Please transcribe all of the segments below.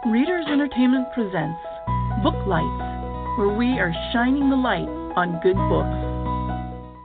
Readers Entertainment presents Book Lights, where we are shining the light on good books.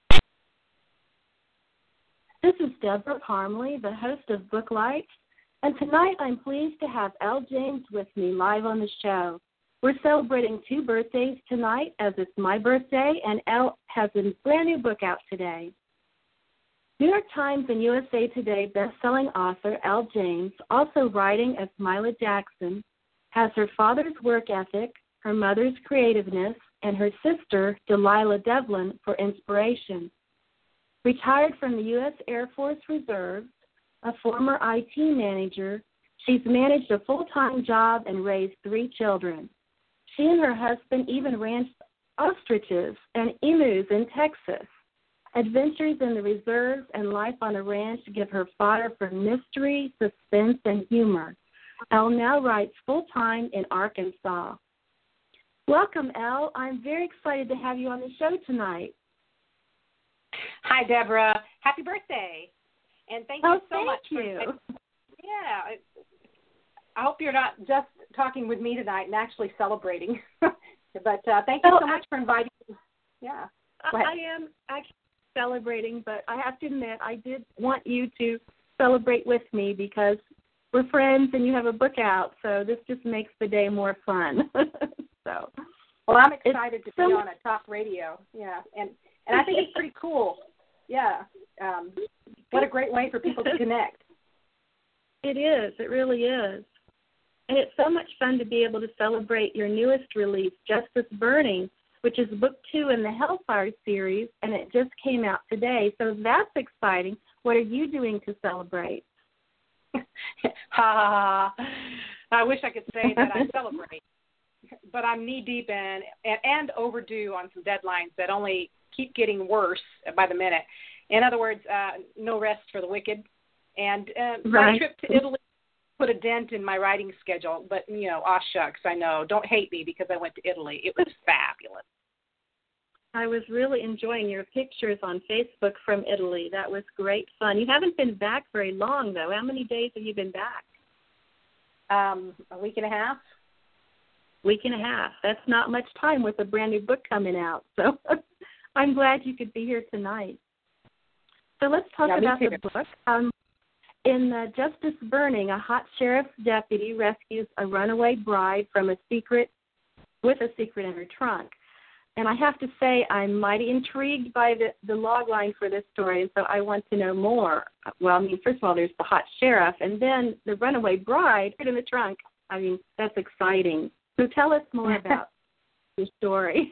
This is Deborah Parmley, the host of Book Lights, and tonight I'm pleased to have Elle James with me live on the show. We're celebrating 2 birthdays tonight, as it's my birthday, and Elle has a brand new book out today. New York Times and USA Today best-selling author Elle James, also writing as Mila Jackson, has her father's work ethic, her mother's creativeness, and her sister, Delilah Devlin, for inspiration. Retired from the U.S. Air Force Reserve, a former IT manager, she's managed a full-time job and raised 3 children. She and her husband even ranched ostriches and emus in Texas. Adventures in the reserves and life on a ranch give her fodder for mystery, suspense, and humor. Elle now writes full-time in Arkansas. Welcome, Elle. I'm very excited to have you on the show tonight. Hi, Deborah. Happy birthday. And thank you so much. Thank you. Yeah. I hope you're not just talking with me tonight and actually celebrating. But thank you so much for inviting me. Yeah. I am actually celebrating, but I have to admit I did want you to celebrate with me because we're friends and you have a book out, so this just makes the day more fun. Well, I'm excited to be on a talk radio. Yeah, and I think it's pretty cool. Yeah. What a great way for people to connect. It is. It really is. And it's so much fun to be able to celebrate your newest release, Justice Burning, which is book 2 in the Hellfire series, and it just came out today. So that's exciting. What are you doing to celebrate? I wish I could say that I celebrate, but I'm knee-deep in and overdue on some deadlines that only keep getting worse by the minute. In other words, no rest for the wicked. And my trip to Italy put a dent in my writing schedule, but, shucks, I know. Don't hate me because I went to Italy. It was fabulous. I was really enjoying your pictures on Facebook from Italy. That was great fun. You haven't been back very long, though. How many days have you been back? A week and a half. Week and a half. That's not much time with a brand new book coming out. So I'm glad you could be here tonight. So let's talk about the book. In Justice Burning, a hot sheriff's deputy rescues a runaway bride from a secret in her trunk. And I have to say, I'm mighty intrigued by the log line for this story, and so I want to know more. Well, first of all, there's the hot sheriff, and then the runaway bride in the trunk. That's exciting. So tell us more about your story.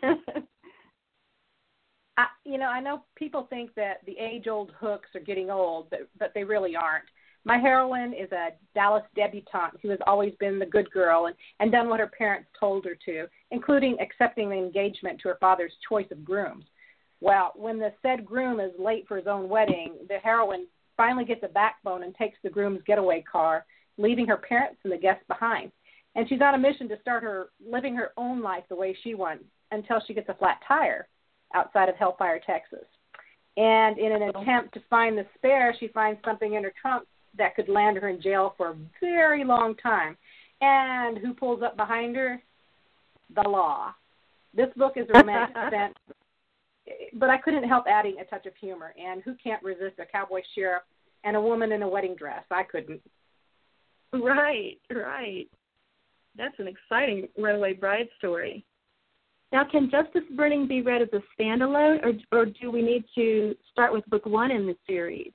I know people think that the age-old hooks are getting old, but they really aren't. My heroine is a Dallas debutante who has always been the good girl and done what her parents told her to, including accepting the engagement to her father's choice of grooms. Well, when the said groom is late for his own wedding, the heroine finally gets a backbone and takes the groom's getaway car, leaving her parents and the guests behind. And she's on a mission to start living her own life the way she wants until she gets a flat tire outside of Hellfire, Texas. And in an attempt to find the spare, she finds something in her trunk that could land her in jail for a very long time. And who pulls up behind her? The law. This book is a romantic event, but I couldn't help adding a touch of humor. And who can't resist a cowboy sheriff and a woman in a wedding dress? I couldn't. Right. That's an exciting runaway bride story. Now, can Justice Burning be read as a standalone, or do we need to start with book 1 in the series?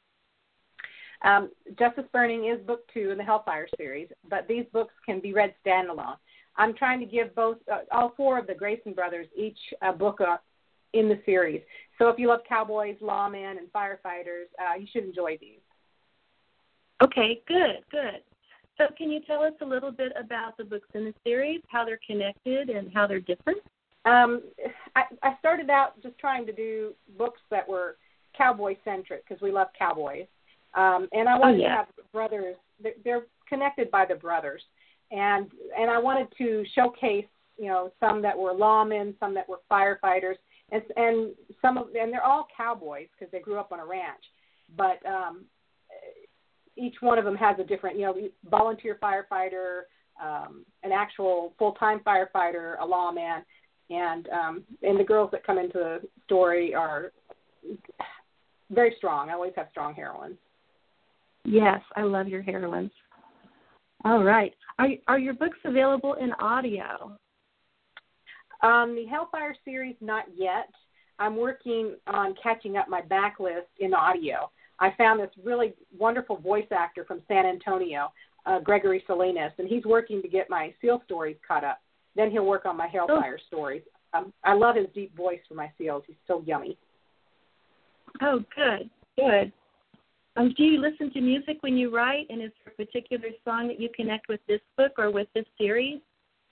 Justice Burning is book 2 in the Hellfire series, but these books can be read standalone. I'm trying to give all 4 of the Grayson brothers each a book in the series. So if you love cowboys, lawmen, and firefighters, you should enjoy these. Okay, good. So can you tell us a little bit about the books in the series, how they're connected and how they're different? I started out just trying to do books that were cowboy-centric because we love cowboys. And I wanted to have brothers. They're connected by the brothers. And I wanted to showcase, some that were lawmen, some that were firefighters, and they're all cowboys because they grew up on a ranch. But each one of them has a different, volunteer firefighter, an actual full-time firefighter, a lawman, and the girls that come into the story are very strong. I always have strong heroines. Yes, I love your heroines. All right. Are your books available in audio? The Hellfire series, not yet. I'm working on catching up my backlist in audio. I found this really wonderful voice actor from San Antonio, Gregory Salinas, and he's working to get my SEAL stories caught up. Then he'll work on my Hellfire stories. I love his deep voice for my SEALs. He's so yummy. Oh, good, good. Do you listen to music when you write, and is there a particular song that you connect with this book or with this series?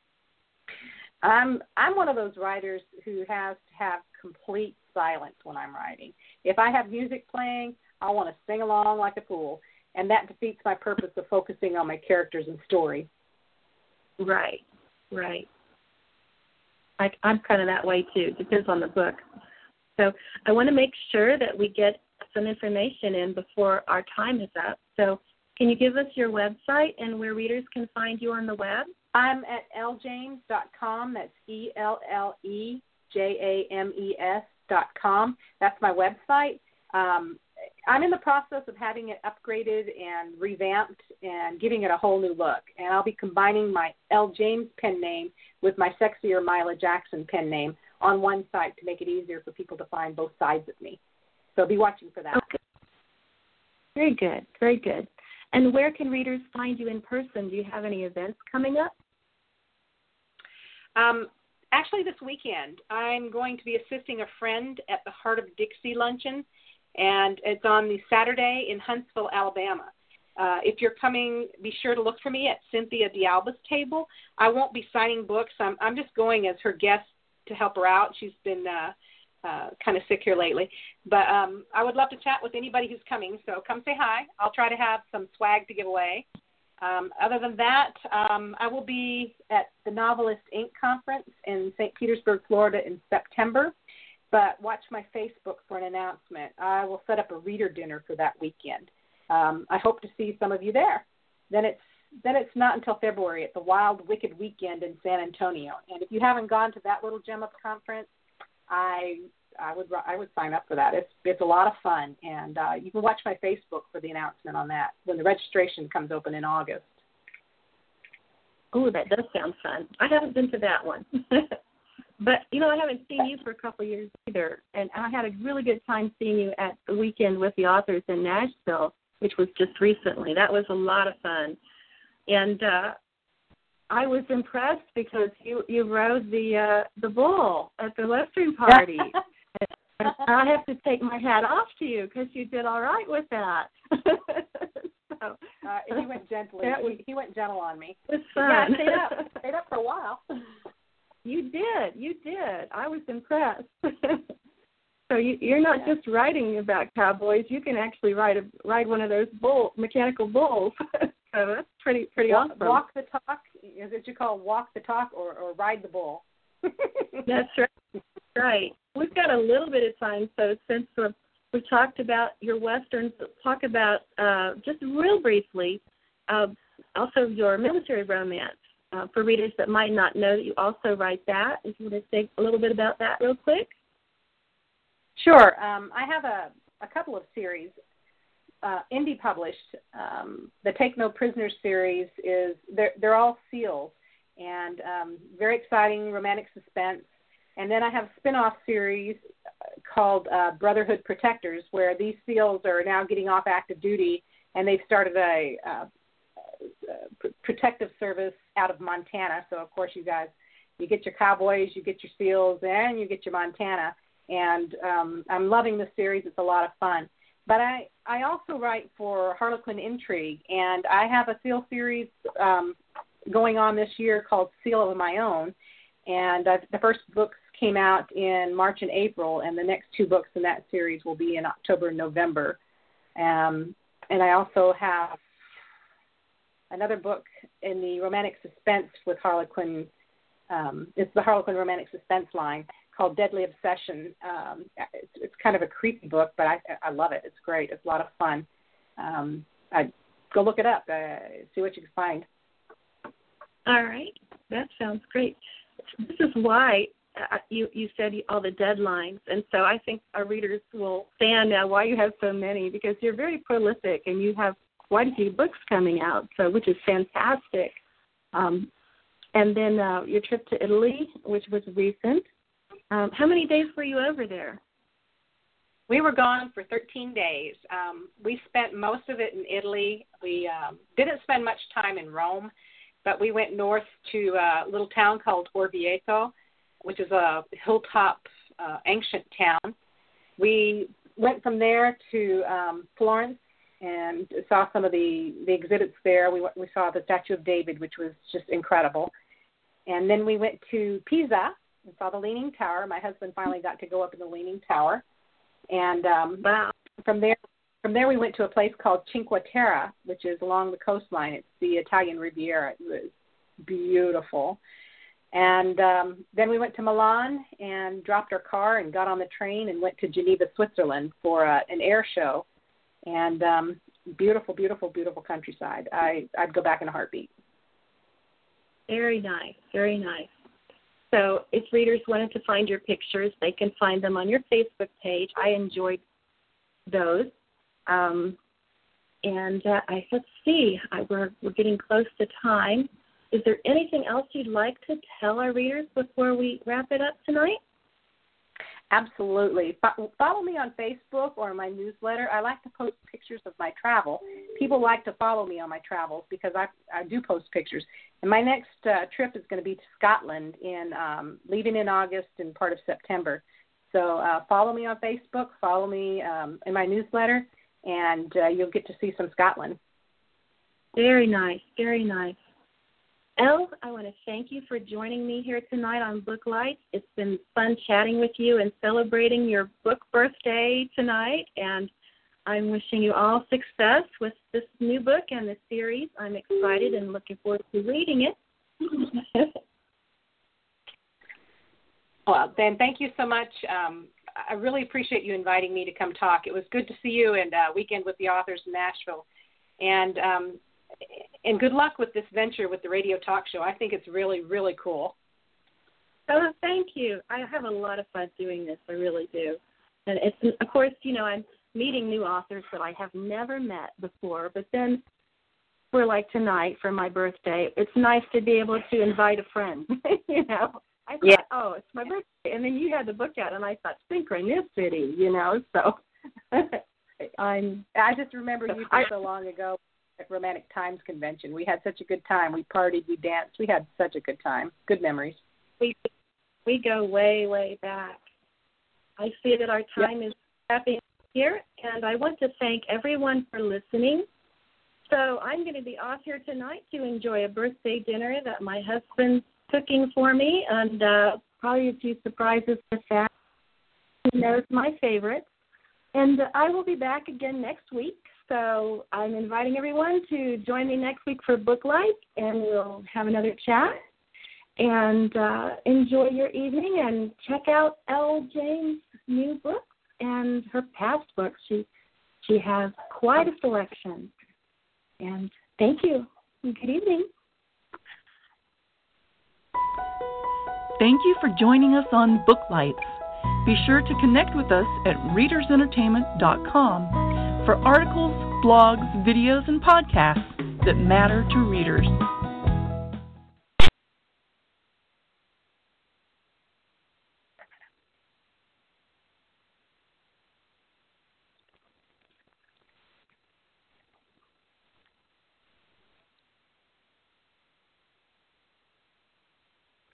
I'm one of those writers who has to have complete silence when I'm writing. If I have music playing, I want to sing along like a fool, and that defeats my purpose of focusing on my characters and story. Right, right. I'm kind of that way, too. Depends on the book. So I want to make sure that we get some information in before our time is up. So can you give us your website and where readers can find you on the web? I'm at elljames.com. That's ELLEJAMES.com. That's my website. I'm in the process of having it upgraded and revamped and giving it a whole new look. And I'll be combining my Elle James pen name with my sexier Mila Jackson pen name on one site to make it easier for people to find both sides of me. So be watching for that. Okay. Very good, very good. And where can readers find you in person? Do you have any events coming up? Actually, this weekend, I'm going to be assisting a friend at the Heart of Dixie Luncheon, and it's on the Saturday in Huntsville, Alabama. If you're coming, be sure to look for me at Cynthia D'Alba's table. I won't be signing books. I'm just going as her guest to help her out. She's been kind of sick here lately. But I would love to chat with anybody who's coming, so come say hi. I'll try to have some swag to give away. Other than that, I will be at the Novelist Inc. conference in St. Petersburg, Florida in September. But watch my Facebook for an announcement. I will set up a reader dinner for that weekend. I hope to see some of you there. Then it's not until February at the Wild Wicked Weekend in San Antonio. And if you haven't gone to that little gem of a conference, I would sign up for that. It's a lot of fun, and you can watch my Facebook for the announcement on that when the registration comes open in August. Oh, that does sound fun. I haven't been to that one. But, I haven't seen you for a couple of years either, and I had a really good time seeing you at the Weekend with the Authors in Nashville, which was just recently. That was a lot of fun. And I was impressed because you rode the bull at the Western party. And I have to take my hat off to you because you did all right with that. He went gently. He went gentle on me. It was fun. Yeah, I stayed up for a while. You did. I was impressed. So you're not just writing about cowboys. You can actually ride one of those mechanical bulls. So that's pretty awesome. Walk the talk, is it you call walk the talk or ride the bull? That's right. We've got a little bit of time, so since we've talked about your Westerns, talk about, just real briefly, also your military romance. For readers that might not know that you also write that, if you want to say a little bit about that real quick. Sure. I have a couple of series, indie published. The Take No Prisoners series they're all SEALs and very exciting romantic suspense. And then I have a spin-off series called Brotherhood Protectors, where these SEALs are now getting off active duty, and they've started a protective service out of Montana. So, of course, you get your cowboys, you get your SEALs, and you get your Montana. And I'm loving this series. It's a lot of fun. But I also write for Harlequin Intrigue, and I have a SEAL series going on this year called Seal of My Own. And the first books came out in March and April, and the next two books in that series will be in October and November. And I also have another book in the romantic suspense with Harlequin. It's the Harlequin romantic suspense line called Deadly Obsession. It's kind of a creepy book, but I love it. It's great. It's a lot of fun. Go look it up. See what you can find. All right. That sounds great. This is why you said all the deadlines, and so I think our readers will stand now why you have so many, because you're very prolific and you have quite a few books coming out, so which is fantastic. And then your trip to Italy, which was recent. How many days were you over there? We were gone for 13 days. We spent most of it in Italy. We didn't spend much time in Rome, but we went north to a little town called Orvieto, which is a hilltop ancient town. We went from there to Florence and saw some of the exhibits there. We saw the Statue of David, which was just incredible. And then we went to Pisa and saw the Leaning Tower. My husband finally got to go up in the Leaning Tower. And from there we went to a place called Cinque Terre, which is along the coastline. It's the Italian Riviera. It was beautiful. And then we went to Milan and dropped our car and got on the train and went to Geneva, Switzerland for an air show. And beautiful, beautiful, beautiful countryside. I'd go back in a heartbeat. Very nice, very nice. So if readers wanted to find your pictures, they can find them on your Facebook page. I enjoyed those. Let's see, we're getting close to time. Is there anything else you'd like to tell our readers before we wrap it up tonight? Absolutely. Follow me on Facebook or my newsletter. I like to post pictures of my travel. People like to follow me on my travels because I do post pictures. And my next trip is going to be to Scotland, leaving in August and part of September. So follow me on Facebook, follow me in my newsletter, and you'll get to see some Scotland. Very nice, very nice. Elle, I want to thank you for joining me here tonight on Book Lights. It's been fun chatting with you and celebrating your book birthday tonight, and I'm wishing you all success with this new book and the series. I'm excited and looking forward to reading it. Well, Ben, thank you so much. I really appreciate you inviting me to come talk. It was good to see you and Weekend with the Authors in Nashville. And good luck with this venture with the radio talk show. I think it's really, really cool. Oh, thank you. I have a lot of fun doing this. I really do. And it's, of course, I'm meeting new authors that I have never met before. But then for like tonight, for my birthday, it's nice to be able to invite a friend. I thought, oh, it's my birthday. And then you had the book out, and I thought, synchronicity, So I just remember you from so long ago. At Romantic Times Convention. We had such a good time. We partied, we danced. We had such a good time. Good memories. We go way, way back. I see that our time is wrapping up here, and I want to thank everyone for listening. So I'm going to be off here tonight to enjoy a birthday dinner that my husband's cooking for me, and probably a few surprises with that. He knows my favorites. And I will be back again next week. So I'm inviting everyone to join me next week for Book Light, and we'll have another chat. And enjoy your evening, and check out Elle James' new books and her past books. She has quite a selection. And thank you. Good evening. Thank you for joining us on Book Lights. Be sure to connect with us at readersentertainment.com for articles, blogs, videos, and podcasts that matter to readers.